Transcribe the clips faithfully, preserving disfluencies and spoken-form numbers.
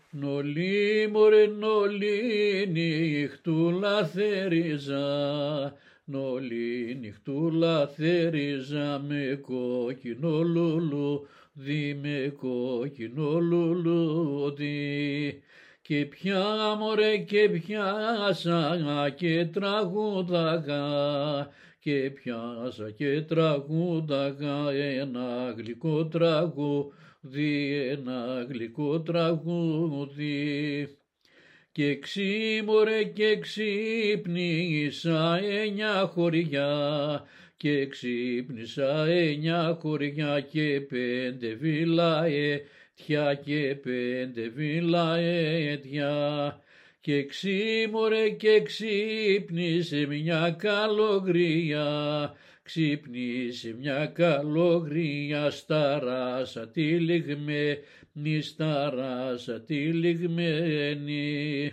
Νολί μωρέ νολί νυχτούλα θέριζα, νολί νυχτούλα θέριζα με κόκκινο λουλούδι, με κόκκινο λουλούδι. Και πια μωρέ και πιάσα και τραγούδαγα, και πιάσα και τραγούδαγα ένα γλυκό τραγούδι, ένα γλυκό τραγούδι. Και ξύμωρε και ξύπνησα εννιά χωριά, και ξύπνησα εννιά χωριά και πέντε βιλαέτια, και πέντε βιλαέτια. Και ξύμωρε και ξύπνησε μια καλογρία, ξύπνησε μια καλογρία στα ράσα τη λιγμένη, στα ράσα τη λιγμένη.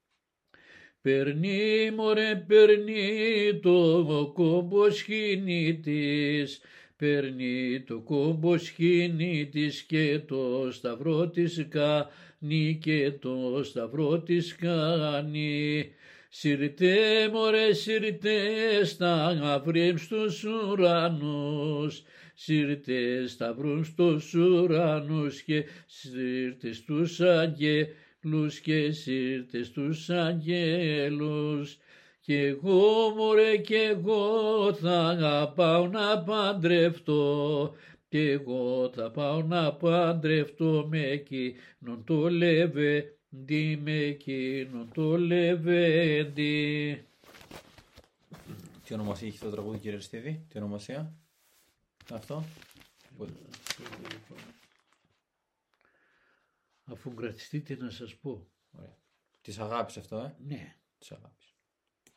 Περνεί μωρέ περνεί το κόμπο σχοινί της, περνεί το κόμπο σχοινί της και το σταυρό της κάνει, και το σταυρό της κάνει. Συρτέ μωρέ συρτέ στα βρέμ στους ουρανούς, συρτέ σταυρούν στους ουρανούς και σύρτε στους αγγέλους, και σύρτε στους αγγέλους. Κι εγώ μωρέ κι εγώ θα πάω να παντρευτώ, κι εγώ θα πάω να παντρευτώ με εκείνον το λεβέντη, με εκείνον το λεβέντη. Τι ονομασία έχει το τραγούδι, κύριε Αριστίδη, τι ονομασία αυτό? Αφού κρατιστείτε να σας πω. Ωραία. Της αγάπης αυτό, ε? Ναι. Της αγάπης.